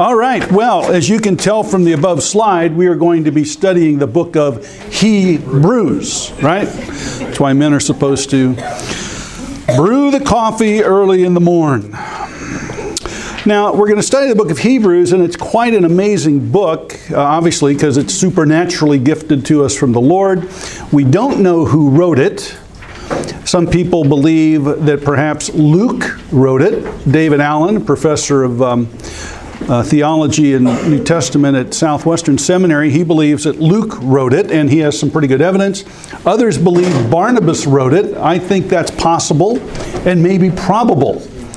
All right, well, as you can tell from the above slide, we are going to be studying the book of Hebrews, right? That's why men are supposed to brew the coffee early in the morn. Now, we're going to study the book of Hebrews, and it's quite an amazing book, obviously, because it's supernaturally gifted to us from the Lord. We don't know who wrote it. Some people believe that perhaps Luke wrote it. David Allen, professor of theology and New Testament at Southwestern Seminary, he believes that Luke wrote it, and he has some pretty good evidence. Others believe Barnabas wrote it. I think that's possible and maybe probable.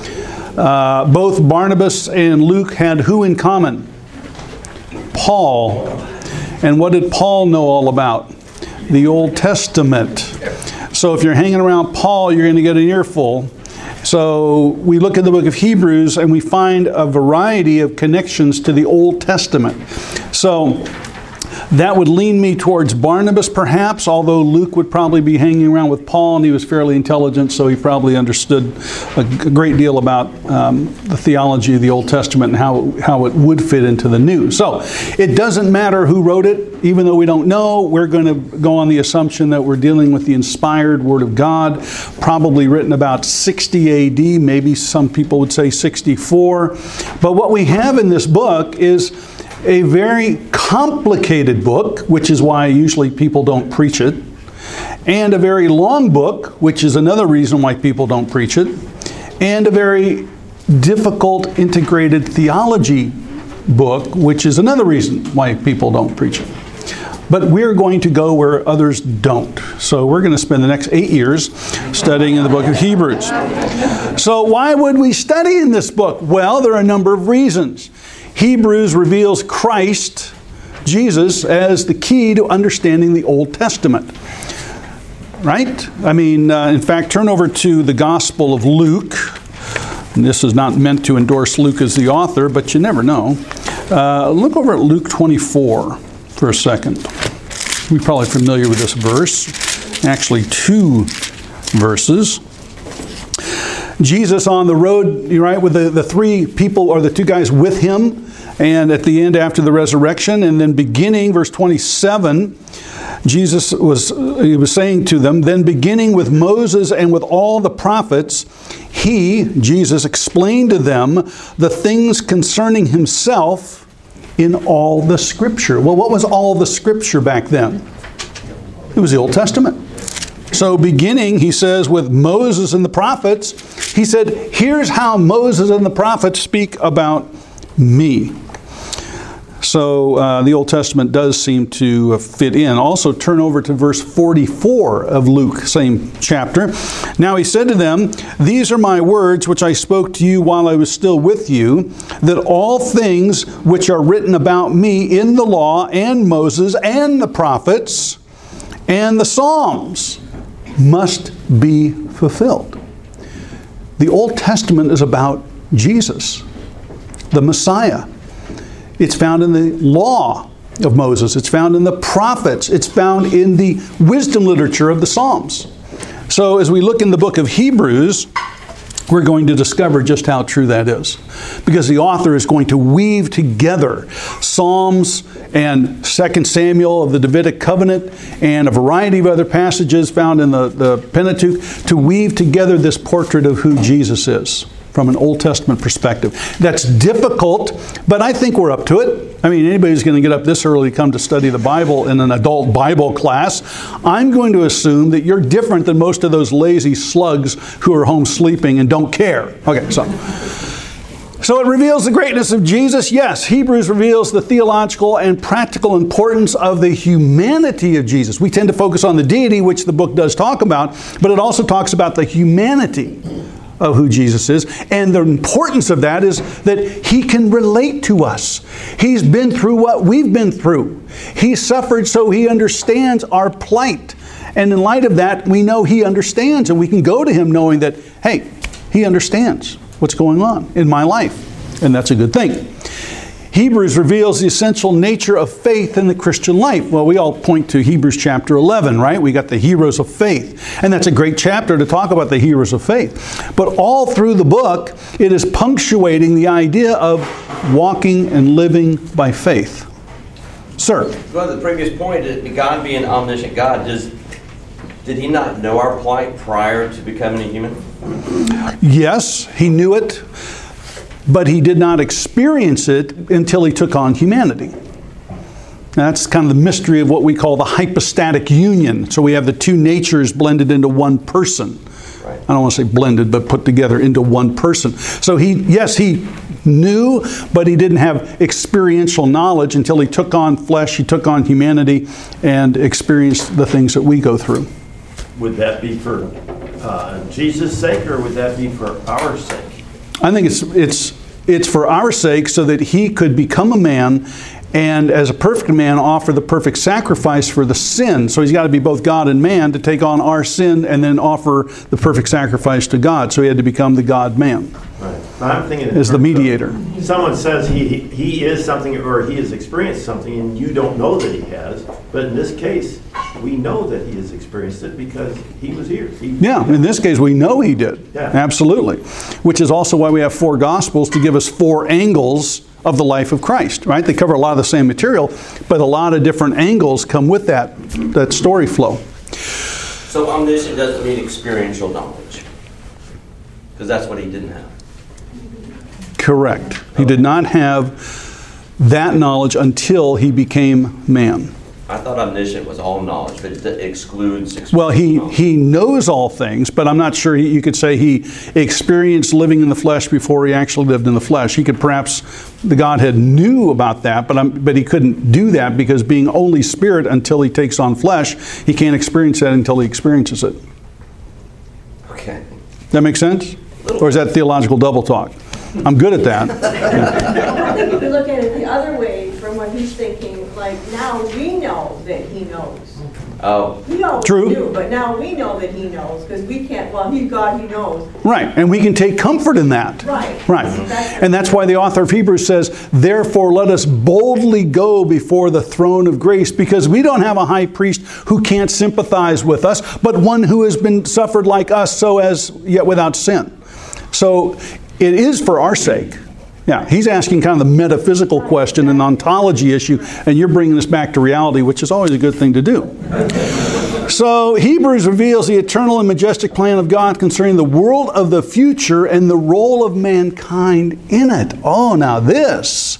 Both Barnabas and Luke had who in common? Paul. And what did Paul know all about? The Old Testament. So if you're hanging around Paul, you're going to get an earful. So we look at the book of Hebrews and we find a variety of connections to the Old Testament. So that would lean me towards Barnabas perhaps, although Luke would probably be hanging around with Paul, and he was fairly intelligent, so he probably understood a great deal about the theology of the Old Testament and how it would fit into the New. So it doesn't matter who wrote it, even though we don't know. We're going to go on the assumption that we're dealing with the inspired Word of God, probably written about 60 A.D., maybe some people would say 64. But what we have in this book is a very complicated book, which is why usually people don't preach it, and a very long book, which is another reason why people don't preach it, and a very difficult integrated theology book, which is another reason why people don't preach it. But we're going to go where others don't. So we're going to spend the next 8 years studying in the book of Hebrews. So why would we study in this book? Well, there are a number of reasons. Hebrews reveals Christ, Jesus, as the key to understanding the Old Testament. Right? I mean, in fact, turn over to the Gospel of Luke. And this is not meant to endorse Luke as the author, but you never know. Look over at Luke 24 for a second. You're probably familiar with this verse. Actually, two verses. Jesus on the road, right, with the three people, or the two guys with him, and at the end after the resurrection, and then beginning, verse 27, Jesus was saying to them, then beginning with Moses and with all the prophets, Jesus, explained to them the things concerning himself in all the Scripture. Well, what was all the Scripture back then? It was the Old Testament. So beginning, he says, with Moses and the prophets, he said, here's how Moses and the prophets speak about me. So the Old Testament does seem to fit in. Also turn over to verse 44 of Luke, same chapter. Now he said to them, these are my words which I spoke to you while I was still with you, that all things which are written about me in the law and Moses and the prophets and the Psalms must be fulfilled. The Old Testament is about Jesus, the Messiah. It's found in the law of Moses. It's found in the prophets. It's found in the wisdom literature of the Psalms. So as we look in the book of Hebrews, we're going to discover just how true that is. Because the author is going to weave together Psalms and 2 Samuel of the Davidic covenant and a variety of other passages found in the Pentateuch to weave together this portrait of who Jesus is from an Old Testament perspective. That's difficult, but I think we're up to it. I mean, anybody who's going to get up this early to come to study the Bible in an adult Bible class, I'm going to assume that you're different than most of those lazy slugs who are home sleeping and don't care. Okay, so it reveals the greatness of Jesus. Yes, Hebrews reveals the theological and practical importance of the humanity of Jesus. We tend to focus on the deity, which the book does talk about, but it also talks about the humanity of who Jesus is. And the importance of that is that he can relate to us. He's been through what we've been through. He suffered, so he understands our plight. And in light of that, we know he understands, and we can go to him knowing that, hey, he understands what's going on in my life. And that's a good thing. Hebrews reveals the essential nature of faith in the Christian life. Well, we all point to Hebrews chapter 11, right? We got the heroes of faith. And that's a great chapter to talk about the heroes of faith. But all through the book, it is punctuating the idea of walking and living by faith. Sir? Well, the previous point, God being omniscient God, did he not know our plight prior to becoming a human? Yes, he knew it, but he did not experience it until he took on humanity. That's kind of the mystery of what we call the hypostatic union. So we have the two natures blended into one person. Right. I don't want to say blended, but put together into one person. So he knew, but he didn't have experiential knowledge until he took on flesh, he took on humanity, and experienced the things that we go through. Would that be for Jesus' sake, or would that be for our sake? I think it's for our sake, so that he could become a man and as a perfect man offer the perfect sacrifice for the sin. So he's got to be both God and man to take on our sin and then offer the perfect sacrifice to God. So he had to become the God-man. Right. I'm thinking as the mediator. Someone says he is something, or he has experienced something, and you don't know that he has. But in this case, we know that he has experienced it because he was here. In this case, we know he did. Yeah. Absolutely. Which is also why we have 4 Gospels, to give us 4 angles of the life of Christ, right? They cover a lot of the same material, but a lot of different angles come with that story flow. So omniscient doesn't mean experiential knowledge, because that's what he didn't have. Correct. He did not have that knowledge until he became man. I thought omniscient was all knowledge, but it excludes experiential knowledge. Well, he knows all things, but I'm not sure you could say he experienced living in the flesh before he actually lived in the flesh. He could perhaps, the Godhead knew about that, but he couldn't do that because being only spirit until he takes on flesh, he can't experience that until he experiences it. Okay. That make sense? Or is that theological double talk? I'm good at that. I think if you look at it the other way, from what he's thinking, like now we know that he knows. Oh. We always True. knew, but now we know that he knows because we can't, well, he's God, he knows. Right, and we can take comfort in that. Right. Right. And that's why the author of Hebrews says, therefore let us boldly go before the throne of grace, because we don't have a high priest who can't sympathize with us, but one who has been suffered like us, so as yet without sin. So it is for our sake. Yeah, he's asking kind of the metaphysical question, an ontology issue, and you're bringing us back to reality, which is always a good thing to do. So Hebrews reveals the eternal and majestic plan of God concerning the world of the future and the role of mankind in it. Oh, now this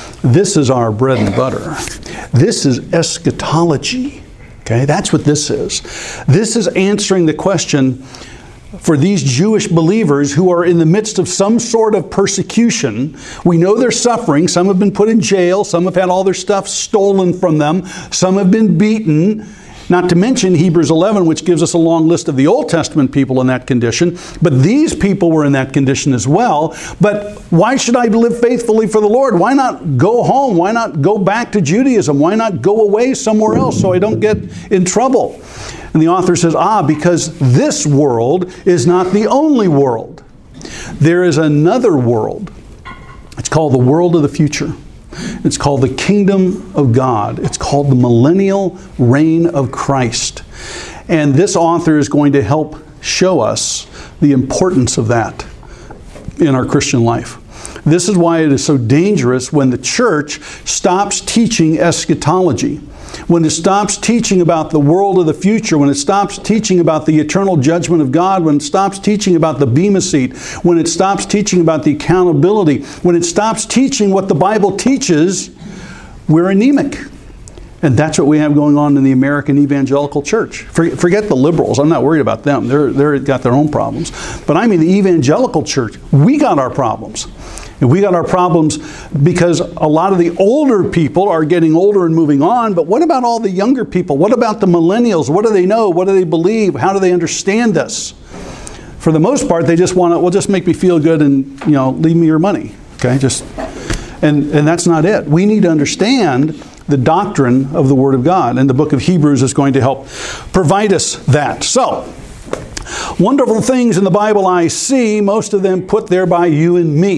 is our bread and butter. This is eschatology. Okay, that's what this is. This is answering the question for these Jewish believers who are in the midst of some sort of persecution. We know they're suffering. Some have been put in jail. Some have had all their stuff stolen from them. Some have been beaten. Not to mention Hebrews 11, which gives us a long list of the Old Testament people in that condition. But these people were in that condition as well. But why should I live faithfully for the Lord? Why not go home? Why not go back to Judaism? Why not go away somewhere else so I don't get in trouble? And the author says, because this world is not the only world. There is another world. It's called the world of the future. It's called the kingdom of God. It's called the millennial reign of Christ. And this author is going to help show us the importance of that in our Christian life. This is why it is so dangerous when the church stops teaching eschatology. When it stops teaching about the world of the future, when it stops teaching about the eternal judgment of God, when it stops teaching about the Bema seat, when it stops teaching about the accountability, when it stops teaching what the Bible teaches, we're anemic. And that's what we have going on in the American evangelical church. Forget the liberals. I'm not worried about them. They've got their own problems. But I mean the evangelical church. We got our problems. And we got our problems because a lot of the older people are getting older and moving on. But what about all the younger people? What about the millennials? What do they know? What do they believe? How do they understand this? For the most part, they just want to, well, just make me feel good and, leave me your money. Okay, and that's not it. We need to understand the doctrine of the Word of God. And the book of Hebrews is going to help provide us that. So, wonderful things in the Bible I see, most of them put there by you and me.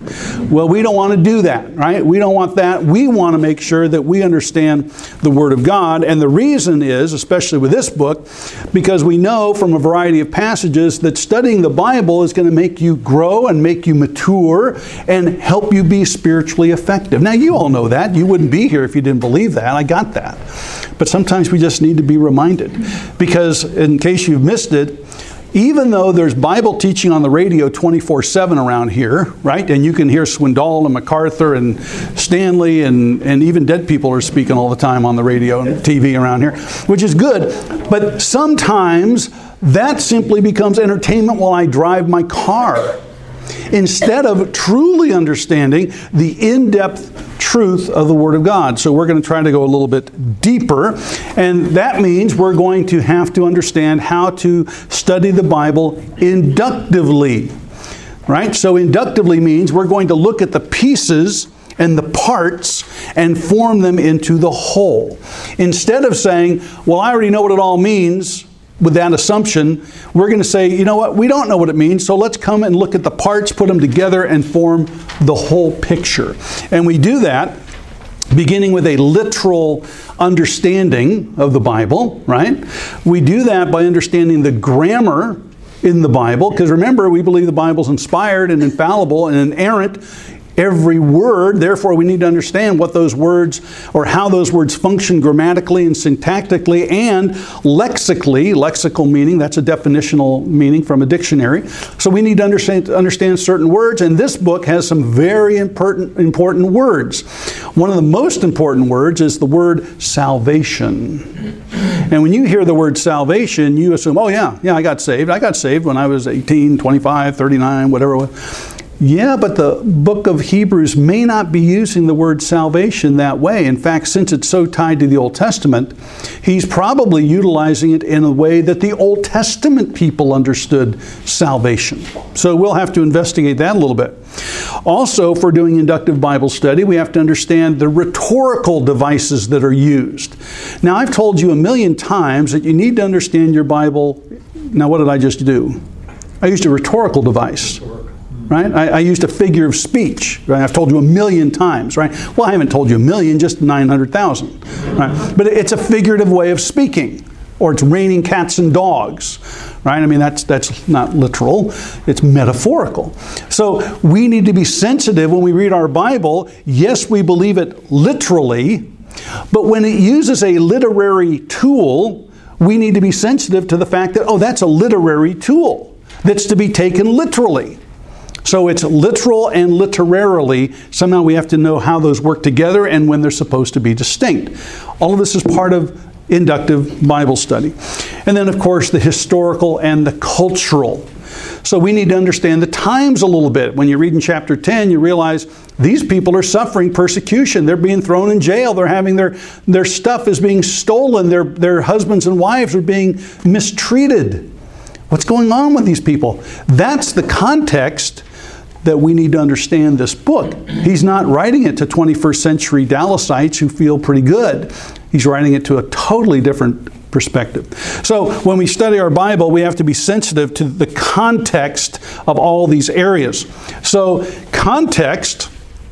Well, we don't want to do that, right? We don't want that. We want to make sure that we understand the Word of God. And the reason is, especially with this book, because we know from a variety of passages that studying the Bible is going to make you grow and make you mature and help you be spiritually effective. Now, you all know that. You wouldn't be here if you didn't believe that. I got that. But sometimes we just need to be reminded. Because in case you've missed it, even though there's Bible teaching on the radio 24/7 around here, right? And you can hear Swindoll and MacArthur and Stanley and even dead people are speaking all the time on the radio and TV around here, which is good. But sometimes that simply becomes entertainment while I drive my car, instead of truly understanding the in-depth truth of the Word of God. So we're going to try to go a little bit deeper, and that means we're going to have to understand how to study the Bible inductively, right? So inductively means we're going to look at the pieces and the parts and form them into the whole. Instead of saying, well, I already know what it all means, with that assumption, we're going to say, you know what, we don't know what it means, so let's come and look at the parts, put them together, and form the whole picture. And we do that beginning with a literal understanding of the Bible, right? We do that by understanding the grammar in the Bible, because remember, we believe the Bible's inspired and infallible and inerrant. Every word, therefore we need to understand what those words or how those words function grammatically and syntactically and lexically. Lexical meaning, that's a definitional meaning from a dictionary. So we need to understand certain words, and this book has some very important words. One of the most important words is the word salvation. And when you hear the word salvation, you assume, oh yeah, I got saved. I got saved when I was 18, 25, 39, whatever it was. Yeah, but the book of Hebrews may not be using the word salvation that way. In fact, since it's so tied to the Old Testament, he's probably utilizing it in a way that the Old Testament people understood salvation. So we'll have to investigate that a little bit. Also, for doing inductive Bible study, we have to understand the rhetorical devices that are used. Now, I've told you a million times that you need to understand your Bible. Now, what did I just do? I used a rhetorical device. Right? I used a figure of speech. Right? I've told you a million times, right? Well, I haven't told you a million, just 900,000. Right? But it's a figurative way of speaking. Or it's raining cats and dogs. Right? I mean, that's not literal. It's metaphorical. So we need to be sensitive when we read our Bible. Yes, we believe it literally. But when it uses a literary tool, we need to be sensitive to the fact that, oh, that's a literary tool that's to be taken literally. So it's literal and literarily. Somehow we have to know how those work together and when they're supposed to be distinct. All of this is part of inductive Bible study. And then, of course, the historical and the cultural. So we need to understand the times a little bit. When you read in chapter 10, you realize these people are suffering persecution. They're being thrown in jail. They're having their stuff is being stolen. Their husbands and wives are being mistreated. What's going on with these people? That's the context that we need to understand this book. He's not writing it to 21st century Dallasites who feel pretty good. He's writing it to a totally different perspective. So when we study our Bible, we have to be sensitive to the context of all these areas. So context,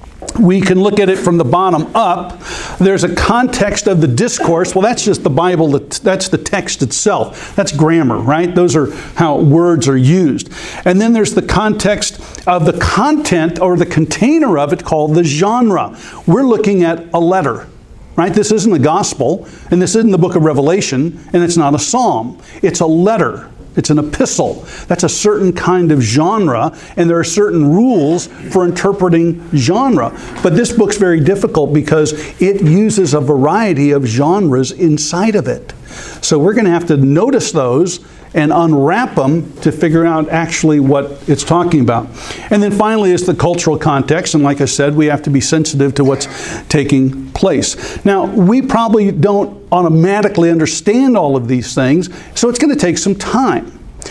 we can look at it from the bottom up. There's a context of the discourse. Well, that's just the Bible. That's the text itself. That's grammar, right? Those are how words are used. And then there's the context of the content or the container of it called the genre. We're looking at a letter, right? This isn't the gospel, and this isn't the book of Revelation, and it's not a psalm. It's a letter. It's an epistle. That's a certain kind of genre, and there are certain rules for interpreting genre. But this book's very difficult because it uses a variety of genres inside of it. So we're going to have to notice those and unwrap them to figure out actually what it's talking about. And then finally is the cultural context. And like I said, we have to be sensitive to what's taking place. Now, we probably don't automatically understand all of these things, so it's going to take some time.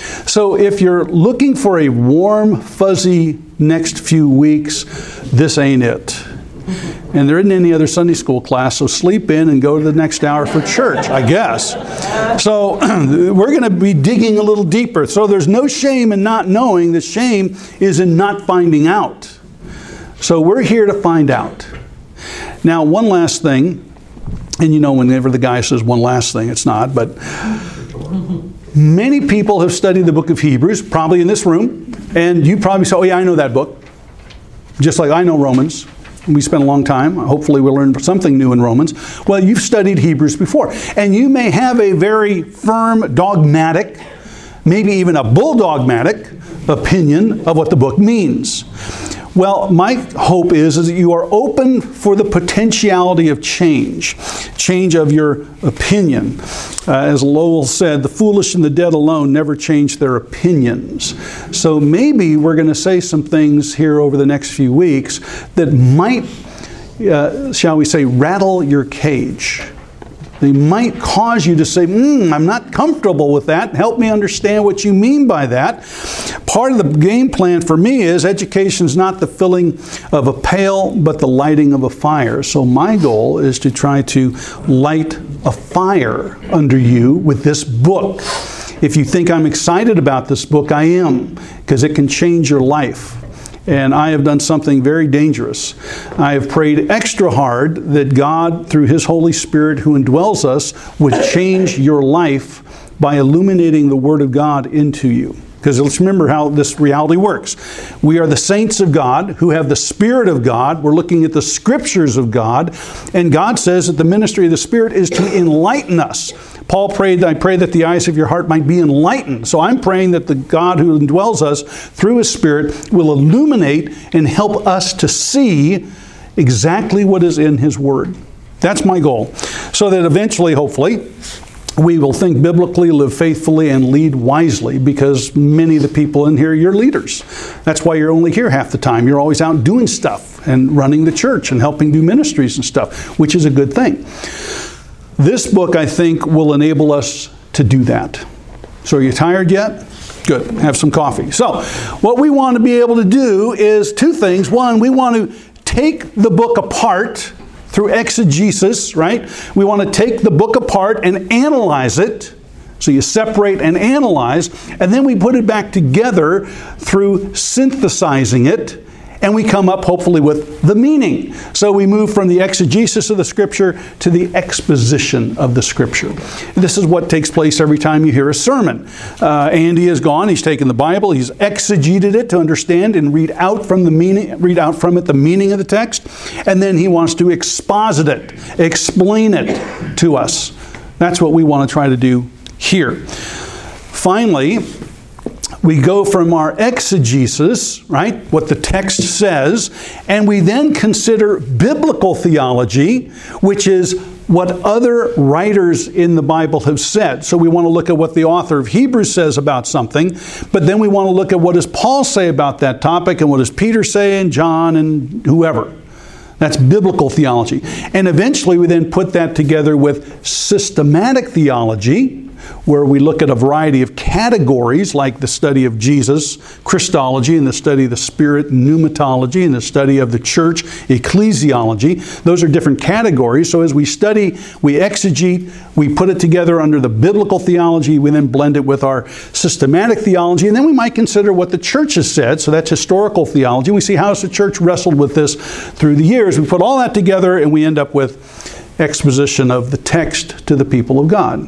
So if you're looking for a warm, fuzzy next few weeks, this ain't it. And there isn't any other Sunday school class, so sleep in and go to the next hour for church, I guess. So we're going to be digging a little deeper. So there's no shame in not knowing. The shame is in not finding out. So we're here to find out. Now, one last thing, and you know whenever the guy says one last thing, it's not, but many people have studied the book of Hebrews, probably in this room, and you probably say, oh yeah, I know that book. Just like I know Romans. We spent a long time. Hopefully we'll learn something new in Romans. Well, you've studied Hebrews before. And you may have a very firm, dogmatic, maybe even a bulldogmatic opinion of what the book means. Well, my hope is that you are open for the potentiality of change of your opinion. As Lowell said, the foolish and the dead alone never change their opinions. So maybe we're going to say some things here over the next few weeks that might, shall we say, rattle your cage. They might cause you to say, I'm not comfortable with that. Help me understand what you mean by that. Part of the game plan for me is education is not the filling of a pail, but the lighting of a fire. So my goal is to try to light a fire under you with this book. If you think I'm excited about this book, I am, because it can change your life. And I have done something very dangerous. I have prayed extra hard that God, through His Holy Spirit who indwells us, would change your life by illuminating the Word of God into you. Because let's remember how this reality works. We are the saints of God who have the Spirit of God. We're looking at the Scriptures of God. And God says that the ministry of the Spirit is to enlighten us. Paul prayed, I pray that the eyes of your heart might be enlightened. So I'm praying that the God who indwells us through His Spirit will illuminate and help us to see exactly what is in His Word. That's my goal. So that eventually, hopefully, we will think biblically, live faithfully, and lead wisely, because many of the people in here, you're leaders. That's why you're only here half the time. You're always out doing stuff and running the church and helping do ministries and stuff, which is a good thing. This book, I think, will enable us to do that. So are you tired yet? Good. Have some coffee. So what we want to be able to do is two things. One, we want to take the book apart through exegesis, right? We want to take the book apart and analyze it. So you separate and analyze, and then we put it back together through synthesizing it, and we come up hopefully with the meaning. So we move from the exegesis of the Scripture to the exposition of the Scripture. This is what takes place every time you hear a sermon. Andy is gone. He's taken the Bible. He's exegeted it to understand and read out from it the meaning of the text. And then he wants to exposit it, explain it to us. That's what we want to try to do here. Finally, we go from our exegesis, right, what the text says, and we then consider biblical theology, which is what other writers in the Bible have said. So we want to look at what the author of Hebrews says about something, but then we want to look at what does Paul say about that topic, and what does Peter say, and John, and whoever. That's biblical theology. And eventually we then put that together with systematic theology, where we look at a variety of categories, like the study of Jesus, Christology, and the study of the Spirit, pneumatology, and the study of the church, ecclesiology. Those are different categories. So as we study, we exegete, we put it together under the biblical theology, we then blend it with our systematic theology, and then we might consider what the church has said. So that's historical theology. We see how has the church wrestled with this through the years. We put all that together, and we end up with exposition of the text to the people of God.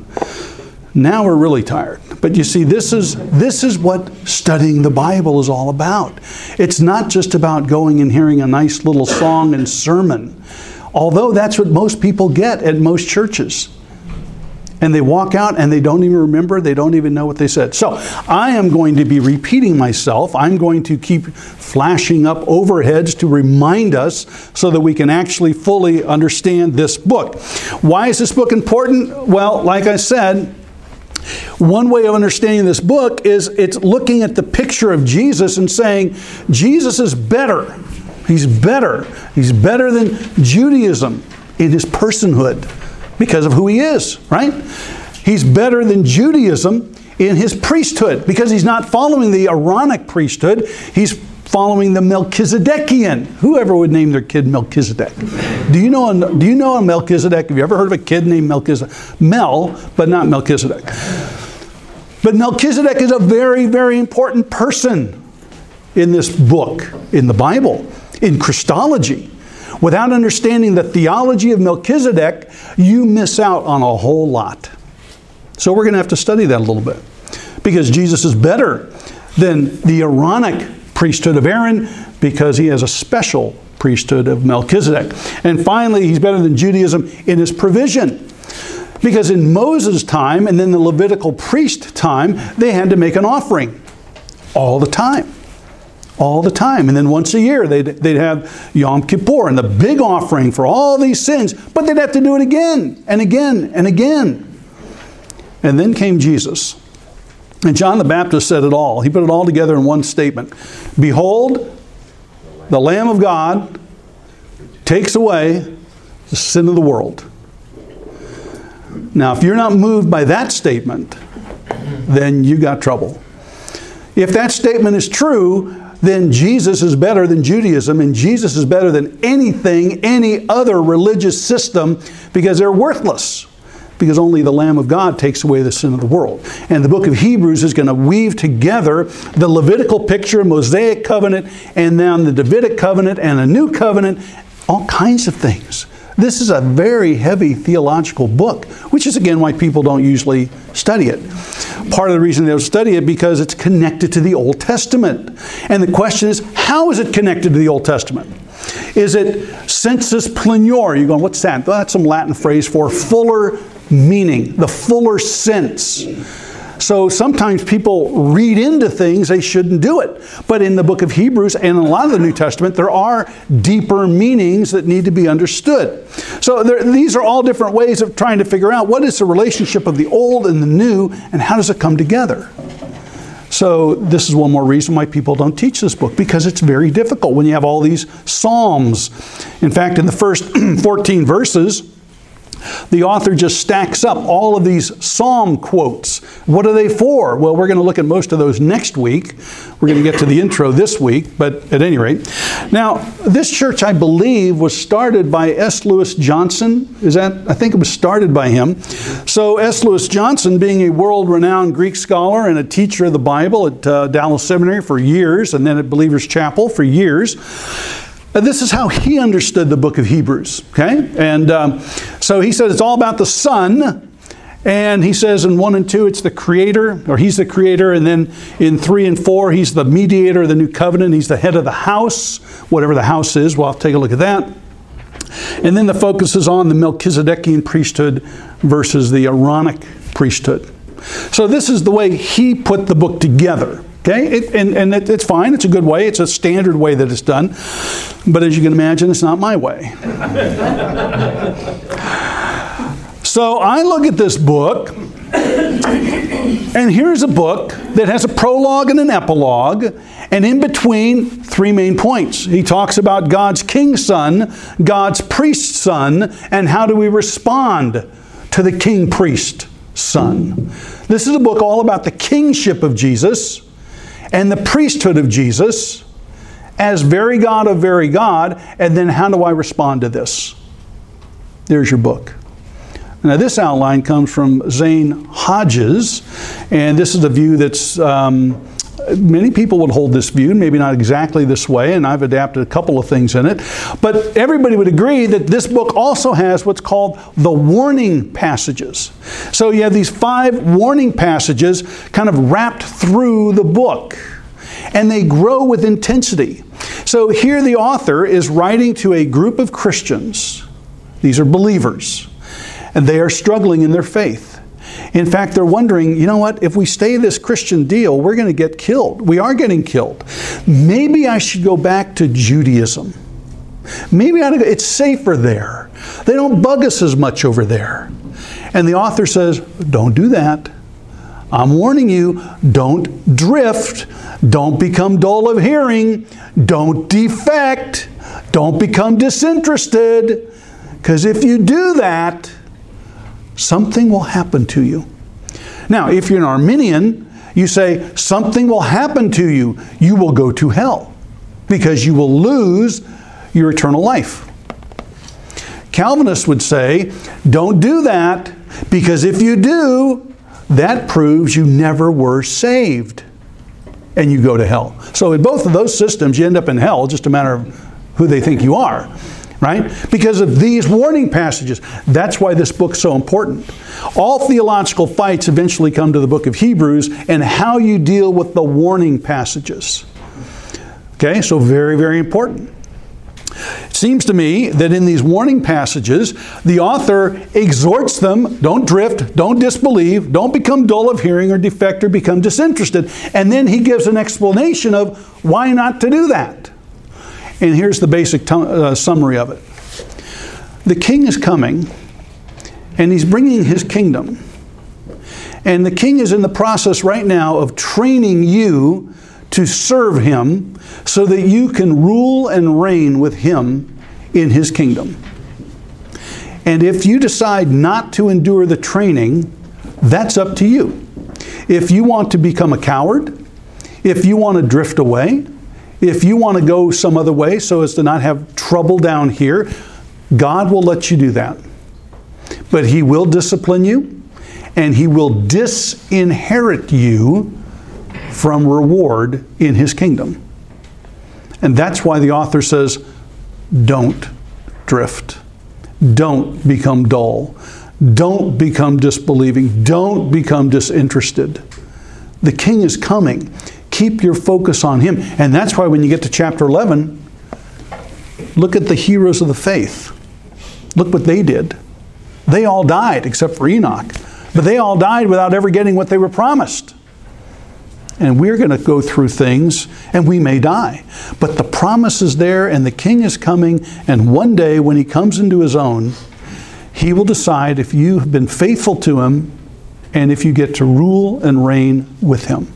Now we're really tired. But you see, this is what studying the Bible is all about. It's not just about going and hearing a nice little song and sermon, although that's what most people get at most churches. And they walk out and they don't even remember, they don't even know what they said. So I am going to be repeating myself. I'm going to keep flashing up overheads to remind us so that we can actually fully understand this book. Why is this book important? Well, like I said, one way of understanding this book is it's looking at the picture of Jesus and saying, Jesus is better. He's better. He's better than Judaism in his personhood because of who he is, right? He's better than Judaism in his priesthood because he's not following the Aaronic priesthood. He's following the Melchizedekian. Whoever would name their kid Melchizedek? Do you know a Melchizedek? Have you ever heard of a kid named Melchizedek? Mel, but not Melchizedek. But Melchizedek is a very, very important person in this book, in the Bible. in Christology, without understanding the theology of Melchizedek, you miss out on a whole lot. So we're going to have to study that a little bit, because Jesus is better than the Aaronic priesthood of Aaron, because he has a special priesthood of Melchizedek. And finally, he's better than Judaism in his provision, because in Moses' time and then the Levitical priest time, they had to make an offering all the time. All the time. And then once a year, they'd have Yom Kippur and the big offering for all these sins, but they'd have to do it again and again and again. And then came Jesus. And John the Baptist said it all. He put it all together in one statement. Behold, the Lamb of God takes away the sin of the world. Now, if you're not moved by that statement, then you got trouble. If that statement is true, then Jesus is better than Judaism, and Jesus is better than anything, any other religious system, because they're worthless. Because only the Lamb of God takes away the sin of the world. And the book of Hebrews is going to weave together the Levitical picture, Mosaic covenant, and then the Davidic covenant, and a new covenant, all kinds of things. This is a very heavy theological book, which is again why people don't usually study it. Part of the reason they don't study it because it's connected to the Old Testament. And the question is, how is it connected to the Old Testament? Is it sensus plenior? You're going, what's that? Well, that's some Latin phrase for fuller meaning, the fuller sense. So sometimes people read into things they shouldn't do it. But in the book of Hebrews and in a lot of the New Testament, there are deeper meanings that need to be understood. So these are all different ways of trying to figure out what is the relationship of the old and the new, and how does it come together. So this is one more reason why people don't teach this book, because it's very difficult when you have all these psalms. In fact, in the first 14 verses, the author just stacks up all of these psalm quotes. What are they for? Well, we're going to look at most of those next week. We're going to get to the intro this week, but at any rate. Now, this church, I believe, was started by S. Lewis Johnson. I think it was started by him. So S. Lewis Johnson, being a world-renowned Greek scholar and a teacher of the Bible at Dallas Seminary for years, and then at Believers Chapel for years, this is how he understood the book of Hebrews, okay? And so he said it's all about the Son. And he says in 1 and 2, it's the Creator, or He's the Creator. And then in 3 and 4, He's the mediator of the new covenant. He's the head of the house, whatever the house is. We'll have to take a look at that. And then the focus is on the Melchizedekian priesthood versus the Aaronic priesthood. So this is the way he put the book together. Okay, it's fine. It's a good way. It's a standard way that it's done. But as you can imagine, it's not my way. So I look at this book, and here's a book that has a prologue and an epilogue, and in between, 3 main points. He talks about God's king son, God's priest son, and how do we respond to the king priest son. This is a book all about the kingship of Jesus and the priesthood of Jesus as very God of very God, and then how do I respond to this? There's your book. Now this outline comes from Zane Hodges, and this is a view that's, many people would hold this view, maybe not exactly this way, and I've adapted a couple of things in it, but everybody would agree that this book also has what's called the warning passages. So you have these 5 warning passages kind of wrapped through the book, and they grow with intensity. So here the author is writing to a group of Christians. These are believers, and they are struggling in their faith. In fact, they're wondering, you know what, if we stay this Christian deal, we're going to get killed. We are getting killed. Maybe I should go back to Judaism. Maybe it's safer there. They don't bug us as much over there. And the author says, don't do that. I'm warning you, don't drift. Don't become dull of hearing. Don't defect. Don't become disinterested. Because if you do that, something will happen to you. Now, if you're an Arminian, you say, something will happen to you. You will go to hell because you will lose your eternal life. Calvinists would say, don't do that, because if you do, that proves you never were saved and you go to hell. So in both of those systems, you end up in hell, just a matter of who they think you are, right? Because of these warning passages. That's why this book's so important. All theological fights eventually come to the book of Hebrews and how you deal with the warning passages. Okay, so very, very important. It seems to me that in these warning passages, the author exhorts them, don't drift, don't disbelieve, don't become dull of hearing or defect or become disinterested. And then he gives an explanation of why not to do that. And here's the basic summary of it. The king is coming, and he's bringing his kingdom. And the king is in the process right now of training you to serve him so that you can rule and reign with him in his kingdom. And if you decide not to endure the training, that's up to you. If you want to become a coward, if you want to drift away, if you want to go some other way so as to not have trouble down here, God will let you do that. But he will discipline you, and he will disinherit you from reward in his kingdom. And that's why the author says, don't drift. Don't become dull. Don't become disbelieving. Don't become disinterested. The king is coming. Keep your focus on him. And that's why when you get to chapter 11, look at the heroes of the faith. Look what they did. They all died except for Enoch. But they all died without ever getting what they were promised. And we're going to go through things, and we may die. But the promise is there, and the king is coming, and one day when he comes into his own, he will decide if you have been faithful to him and if you get to rule and reign with him.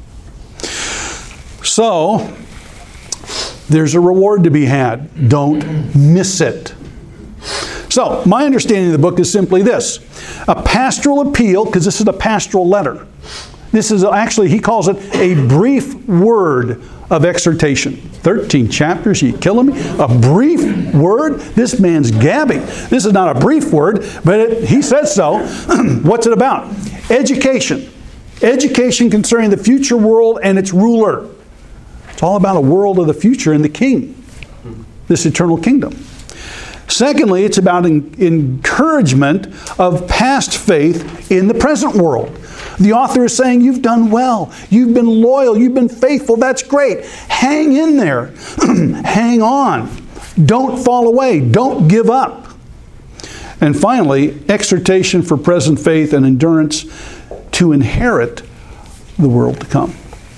So, there's a reward to be had. Don't miss it. So, my understanding of the book is simply this. A pastoral appeal, because this is a pastoral letter. This is actually, he calls it a brief word of exhortation. 13 chapters, are you killing me? A brief word? This man's gabbing. This is not a brief word, but he says so. What's it about? Education. Education concerning the future world and its ruler. It's all about a world of the future and the king. This eternal kingdom. Secondly, it's about encouragement of past faith in the present world. The author is saying, you've done well. You've been loyal. You've been faithful. That's great. Hang in there. Hang on. Don't fall away. Don't give up. And finally, exhortation for present faith and endurance to inherit the world to come.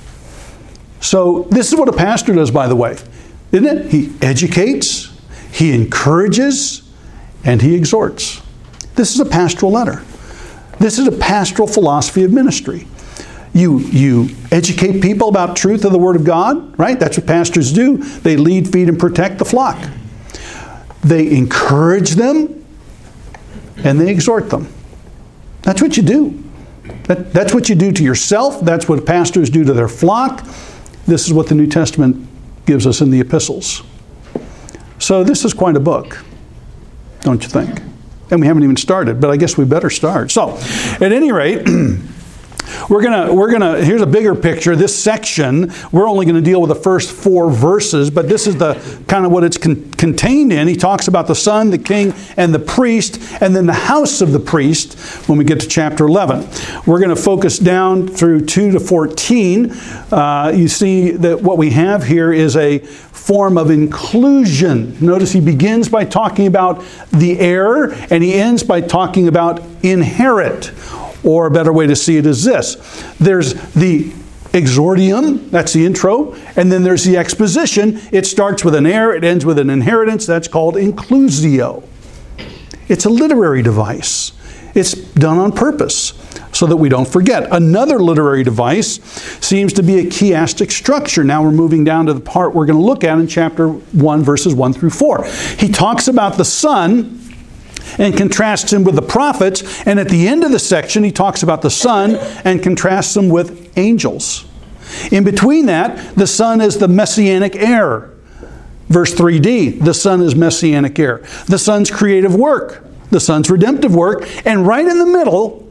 So this is what a pastor does, by the way. Isn't it? He educates, he encourages, and he exhorts. This is a pastoral letter. This is a pastoral philosophy of ministry. You educate people about truth of the Word of God, right? That's what pastors do. They lead, feed, and protect the flock. They encourage them, and they exhort them. That's what you do. That's what you do to yourself. That's what pastors do to their flock. This is what the New Testament gives us in the epistles. So this is quite a book, don't you think? And we haven't even started, but I guess we better start. So, at any rate, we're gonna here's a bigger picture. This section, we're only going to deal with the first 4 verses, but this is the kind of what it's contained in. He talks about the son, the king, and the priest, and then the house of the priest when we get to chapter 11. We're going to focus down through 2 to 14. You see that what we have here is a form of inclusion. Notice he begins by talking about the heir, and he ends by talking about inherit. Or a better way to see it is this. There's the exordium, that's the intro, and then there's the exposition. It starts with an heir, it ends with an inheritance. That's called inclusio. It's a literary device. It's done on purpose so that we don't forget. Another literary device seems to be a chiastic structure. Now we're moving down to the part we're going to look at in chapter 1, verses 1 through 4. He talks about the son and contrasts him with the prophets. And at the end of the section, he talks about the son and contrasts him with angels. In between that, the son is the messianic heir. Verse 3d, the son is messianic heir. The son's creative work, the son's redemptive work, and right in the middle,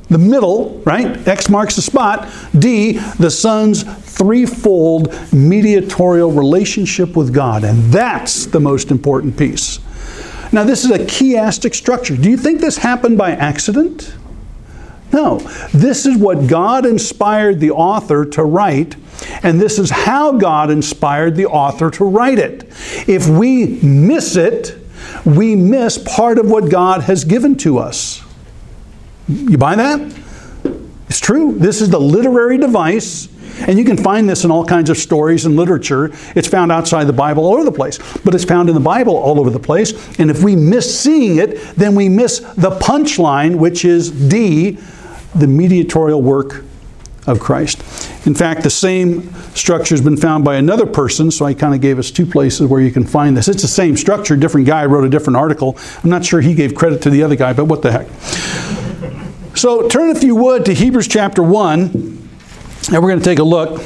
the middle, right? X marks the spot. D, the Son's threefold mediatorial relationship with God. And that's the most important piece. Now, this is a chiastic structure. Do you think this happened by accident? No. This is what God inspired the author to write, and this is how God inspired the author to write it. If we miss it, we miss part of what God has given to us. You buy that? It's true. This is the literary device, and you can find this in all kinds of stories and literature. It's found outside the Bible all over the place, but it's found in the Bible all over the place. And if we miss seeing it, then we miss the punchline, which is D, the mediatorial work of Christ. In fact, the same structure has been found by another person, so I kind of gave us two places where you can find this. It's the same structure, different guy wrote a different article. I'm not sure he gave credit to the other guy, but what the heck. So turn, if you would, to Hebrews chapter 1, and we're going to take a look.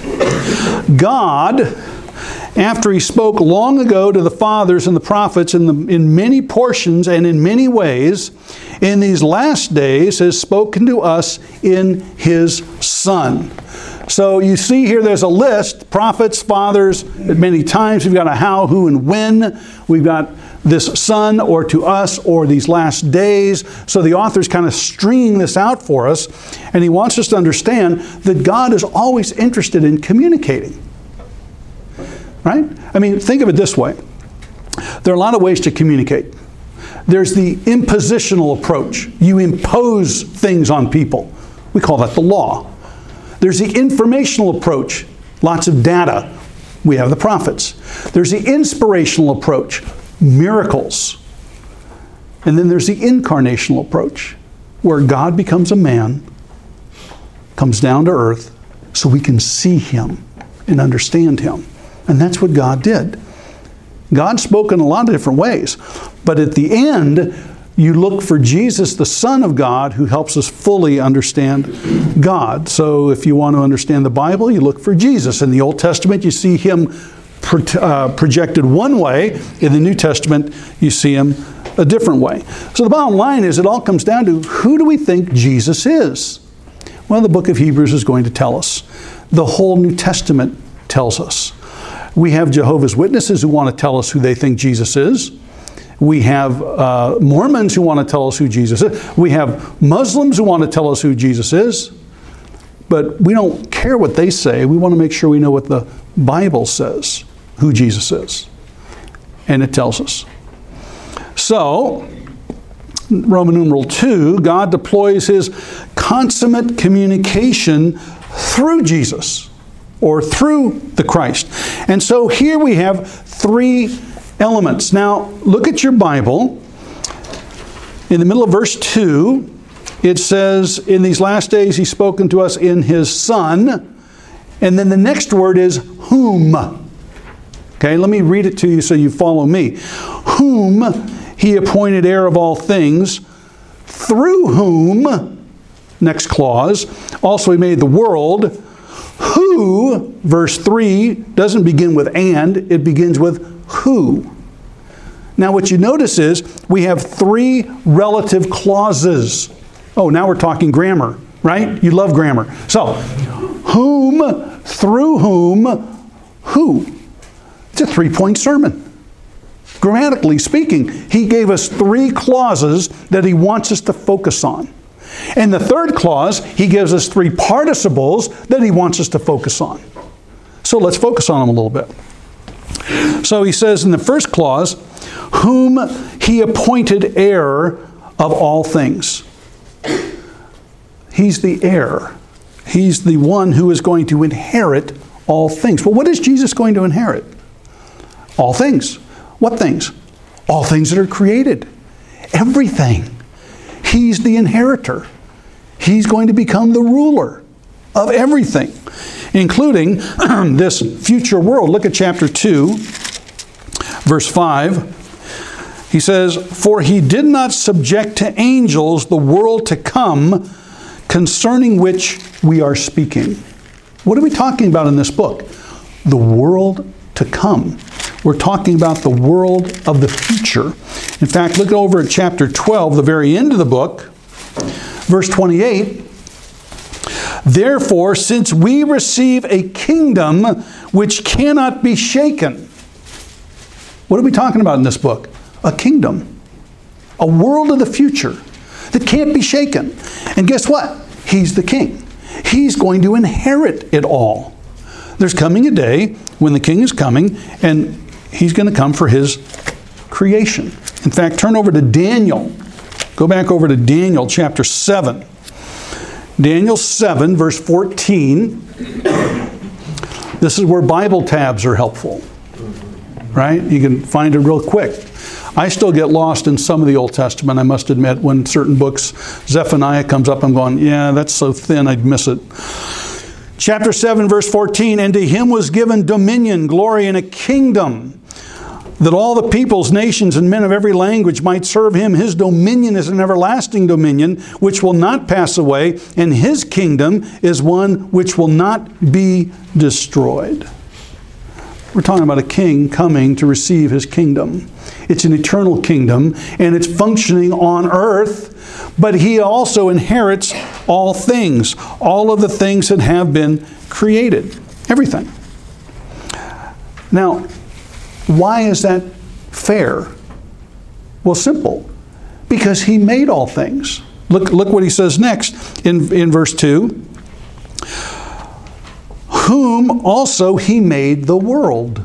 God, after He spoke long ago to the fathers and the prophets in many portions and in many ways, in these last days has spoken to us in His Son. So you see here there's a list, prophets, fathers, many times. We've got a how, who, and when. We've got this Son, or to us, or these last days. So the author's kind of stringing this out for us, and he wants us to understand that God is always interested in communicating. Right? I mean, think of it this way. There are a lot of ways to communicate. There's the impositional approach. You impose things on people. We call that the law. There's the informational approach. Lots of data. We have the prophets. There's the inspirational approach. Miracles. And then there's the incarnational approach, where God becomes a man, comes down to earth, so we can see Him and understand Him. And that's what God did. God spoke in a lot of different ways. But at the end, you look for Jesus, the Son of God, who helps us fully understand God. So if you want to understand the Bible, you look for Jesus. In the Old Testament, you see Him projected one way. In the New Testament, you see Him a different way. So the bottom line is, it all comes down to, who do we think Jesus is? Well, the book of Hebrews is going to tell us. The whole New Testament tells us. We have Jehovah's Witnesses who want to tell us who they think Jesus is. We have Mormons who want to tell us who Jesus is. We have Muslims who want to tell us who Jesus is. But we don't care what they say. We want to make sure we know what the Bible says, who Jesus is. And it tells us. So, Roman numeral 2, God deploys His consummate communication through Jesus, or through the Christ. And so here we have three elements. Now, look at your Bible. In the middle of verse 2, it says, in these last days He's spoken to us in His Son. And then the next word is whom. Okay, let me read it to you so you follow me. Whom He appointed heir of all things, through whom, next clause, also He made the world, who, verse 3, doesn't begin with and, it begins with who. Now what you notice is we have three relative clauses. Oh, now we're talking grammar, right? You love grammar. So, whom, through whom, who. It's a three-point sermon. Grammatically speaking, He gave us three clauses that He wants us to focus on. And the third clause, He gives us three participles that He wants us to focus on. So let's focus on them a little bit. So He says in the first clause, whom He appointed heir of all things. He's the heir. He's the one who is going to inherit all things. Well, what is Jesus going to inherit? All things. What things? All things that are created. Everything. He's the inheritor. He's going to become the ruler of everything, including this future world. Look at chapter 2, verse 5. He says, for He did not subject to angels the world to come, concerning which we are speaking. What are we talking about in this book? The world to come. We're talking about the world of the future. In fact, look over at chapter 12, the very end of the book, verse 28. Therefore, since we receive a kingdom which cannot be shaken. What are we talking about in this book? A kingdom. A world of the future that can't be shaken. And guess what? He's the king. He's going to inherit it all. There's coming a day when the king is coming, and he's going to come for his creation. In fact, turn over to Daniel. Go back over to Daniel chapter 7. Daniel 7, verse 14. This is where Bible tabs are helpful. Right? You can find it real quick. I still get lost in some of the Old Testament, I must admit, when certain books, Zephaniah comes up, I'm going, yeah, that's so thin, I'd miss it. Chapter 7, verse 14, and to him was given dominion, glory, and a kingdom, that all the peoples, nations, and men of every language might serve him. His dominion is an everlasting dominion, which will not pass away, and his kingdom is one which will not be destroyed. We're talking about a king coming to receive his kingdom. It's an eternal kingdom, and it's functioning on earth, but he also inherits all things, all of the things that have been created, everything. Now, why is that fair? Well, simple. Because he made all things. Look what he says next in verse 2. Whom also he made the world.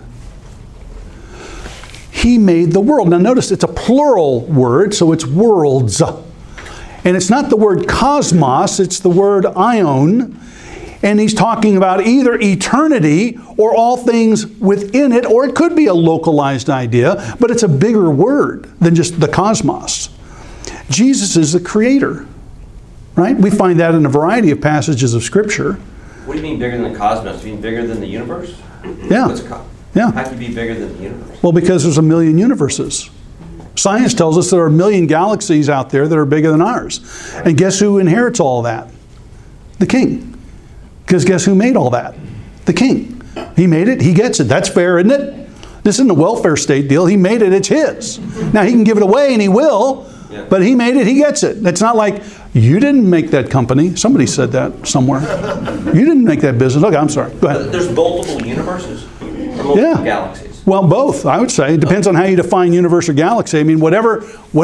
He made the world. Now notice it's a plural word, so it's worlds. And it's not the word cosmos, it's the word ion. And he's talking about either eternity or all things within it, or it could be a localized idea, but it's a bigger word than just the cosmos. Jesus is the creator, right? We find that in a variety of passages of Scripture. What do you mean bigger than the cosmos? You mean bigger than the universe? Yeah. Yeah. How can you be bigger than the universe? Well, because there's a million universes. Science tells us there are a million galaxies out there that are bigger than ours. And guess who inherits all that? The king. Because guess who made all that? The king. He made it, he gets it. That's fair, isn't it? This isn't a welfare state deal. He made it, it's his. Now he can give it away, and he will, but he made it, he gets it. It's not like, you didn't make that company. Somebody said that somewhere. You didn't make that business. Okay, I'm sorry. Go ahead. There's multiple universes? Or multiple galaxies? Well, both, I would say. It depends on how you define universe or galaxy. I mean, whatever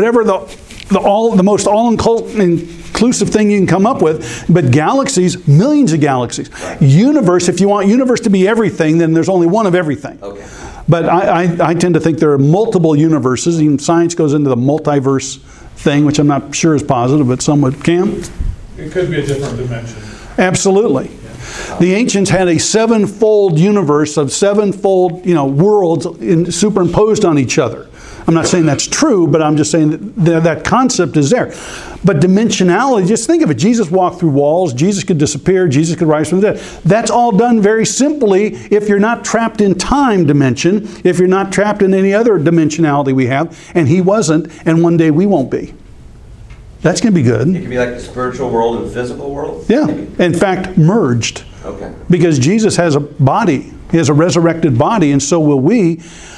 the most all-inclusive thing you can come up with, but galaxies, millions of galaxies. Right. Universe, if you want universe to be everything, then there's only one of everything. Okay. But I tend to think there are multiple universes. Even science goes into the multiverse thing, which I'm not sure is positive, but some would. Cam? It could be a different dimension. Absolutely. The ancients had a sevenfold universe of sevenfold, worlds superimposed on each other. I'm not saying that's true, but I'm just saying that concept is there. But dimensionality, just think of it. Jesus walked through walls. Jesus could disappear. Jesus could rise from the dead. That's all done very simply if you're not trapped in time dimension, if you're not trapped in any other dimensionality we have, and he wasn't, and one day we won't be. That's going to be good. It could be like the spiritual world and the physical world? Yeah. In fact, merged. Okay. Because Jesus has a body. He has a resurrected body, and so will we.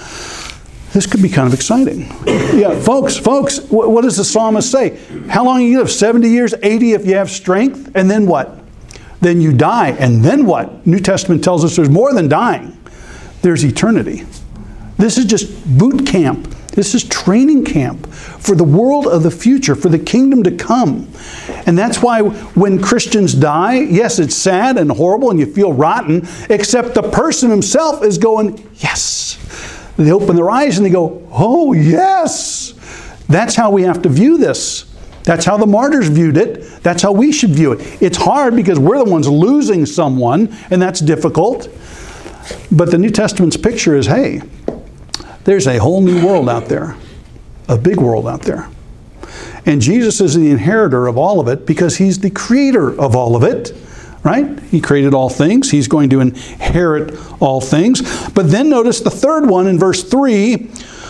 This could be kind of exciting. Yeah, folks, what does the psalmist say? How long you live? 70 years, 80 if you have strength, and then what? Then you die, and then what? New Testament tells us there's more than dying. There's eternity. This is just boot camp. This is training camp for the world of the future, for the kingdom to come. And that's why when Christians die, yes, it's sad and horrible and you feel rotten, except the person himself is going, yes. They open their eyes and they go, oh, yes. That's how we have to view this. That's how the martyrs viewed it. That's how we should view it. It's hard because we're the ones losing someone, and that's difficult. But the New Testament's picture is, hey, there's a whole new world out there, a big world out there. And Jesus is the inheritor of all of it because he's the creator of all of it, right? He created all things. He's going to inherit all things. But then notice the third one in verse 3,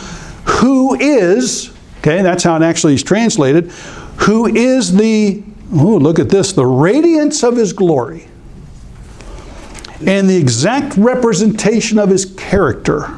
who is, okay, that's how it actually is translated, who is the, look at this, the radiance of his glory and the exact representation of his character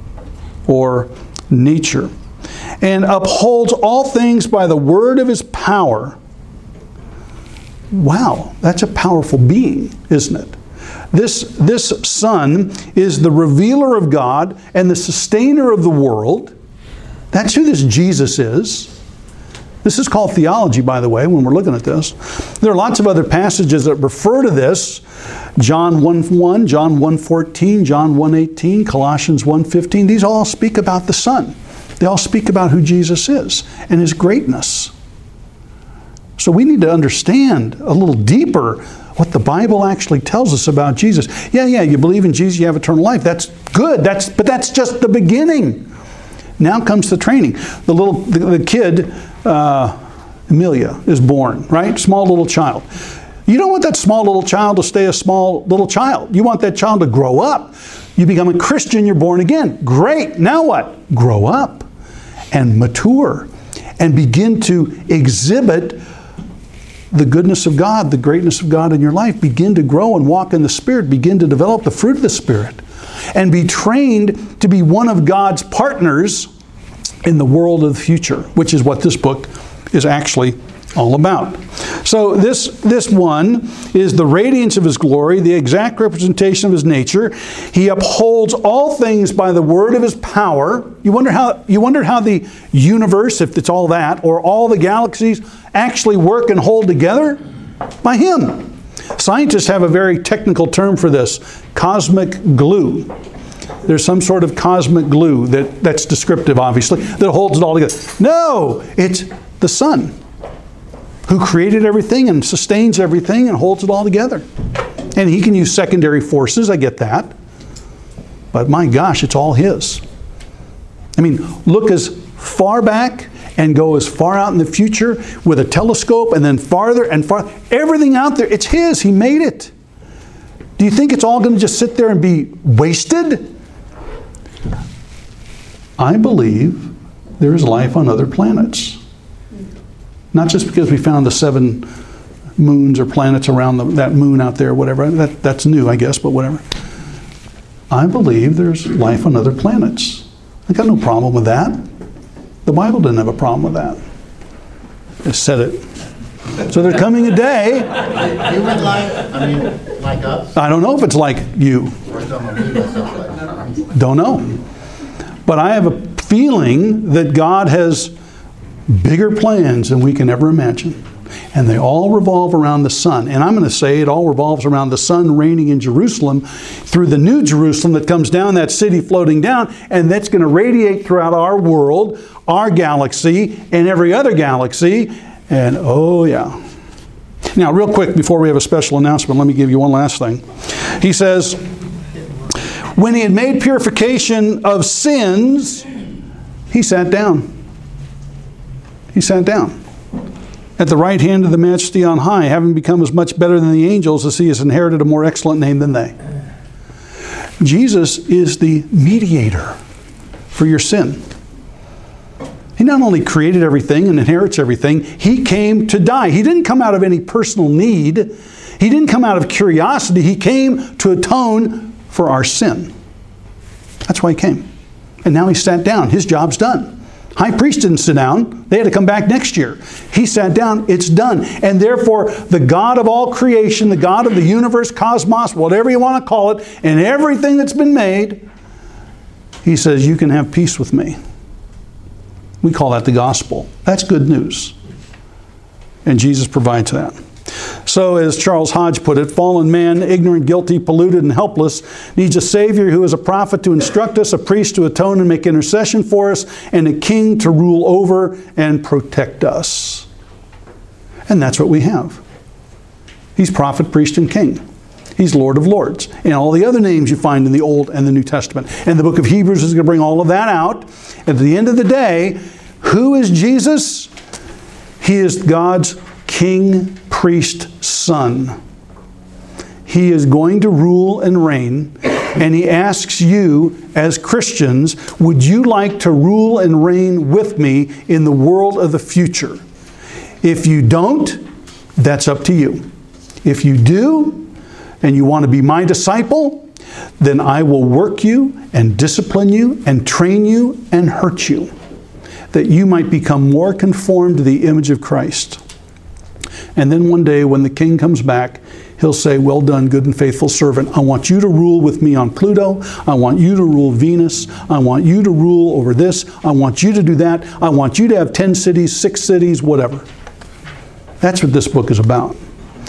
or nature, and upholds all things by the word of his power. Wow, that's a powerful being, isn't it? This Son is the revealer of God and the sustainer of the world. That's who this Jesus is. This is called theology, by the way, when we're looking at this. There are lots of other passages that refer to this. John 1:1, John 1:14, John 1:18, Colossians 1:15. These all speak about the Son. They all speak about who Jesus is and His greatness. So we need to understand a little deeper what the Bible actually tells us about Jesus. Yeah, you believe in Jesus, you have eternal life. That's good. But that's just the beginning. Now comes the training. The kid, Amelia, is born, right? Small little child. You don't want that small little child to stay a small little child. You want that child to grow up. You become a Christian, you're born again. Great. Now what? Grow up and mature and begin to exhibit the goodness of God, the greatness of God in your life. Begin to grow and walk in the Spirit. Begin to develop the fruit of the Spirit. And be trained to be one of God's partners in the world of the future, which is what this book is actually all about. So this one is the radiance of His glory, the exact representation of His nature. He upholds all things by the word of His power. You wondered how the universe, if it's all that, or all the galaxies actually work and hold together? By Him. Scientists have a very technical term for this, cosmic glue. There's some sort of cosmic glue that's descriptive, obviously, that holds it all together. No, it's the Son who created everything and sustains everything and holds it all together. And He can use secondary forces, I get that. But my gosh, it's all His. I mean, look as far back and go as far out in the future with a telescope and then farther and farther. Everything out there, it's His. He made it. Do you think it's all going to just sit there and be wasted? I believe there is life on other planets. Not just because we found the 7 moons or planets around that moon out there, whatever. That's new, I guess, but whatever. I believe there's life on other planets. I got no problem with that. The Bible didn't have a problem with that. It said it. So there's coming a day. Human life? I mean, like us? I don't know if it's like you. Don't know. But I have a feeling that God has bigger plans than we can ever imagine. And they all revolve around the Son. And I'm going to say it all revolves around the Son reigning in Jerusalem through the new Jerusalem that comes down, that city floating down, and that's going to radiate throughout our world, our galaxy, and every other galaxy. And oh yeah. Now, real quick, before we have a special announcement, let me give you one last thing. He says, when He had made purification of sins, He sat down. He sat down at the right hand of the Majesty on high, having become as much better than the angels as He has inherited a more excellent name than they. Jesus is the mediator for your sin. He not only created everything and inherits everything, He came to die. He didn't come out of any personal need. He didn't come out of curiosity. He came to atone for our sin. That's why He came. And now He sat down. His job's done. High priest didn't sit down. They had to come back next year. He sat down. It's done. And therefore, the God of all creation, the God of the universe, cosmos, whatever you want to call it, and everything that's been made, He says, you can have peace with me. We call that the gospel. That's good news. And Jesus provides that. So, as Charles Hodge put it, fallen man, ignorant, guilty, polluted, and helpless, needs a Savior who is a prophet to instruct us, a priest to atone and make intercession for us, and a king to rule over and protect us. And that's what we have. He's prophet, priest, and king. He's Lord of Lords. And all the other names you find in the Old and the New Testament. And the book of Hebrews is going to bring all of that out. At the end of the day, who is Jesus? He is God's King, priest, Son. He is going to rule and reign, and He asks you as Christians, would you like to rule and reign with me in the world of the future? If you don't, that's up to you. If you do, and you want to be my disciple, then I will work you and discipline you and train you and hurt you, that you might become more conformed to the image of Christ. And then one day when the king comes back, he'll say, well done, good and faithful servant. I want you to rule with me on Pluto. I want you to rule Venus. I want you to rule over this. I want you to do that. I want you to have 10 cities, 6 cities, whatever. That's what this book is about.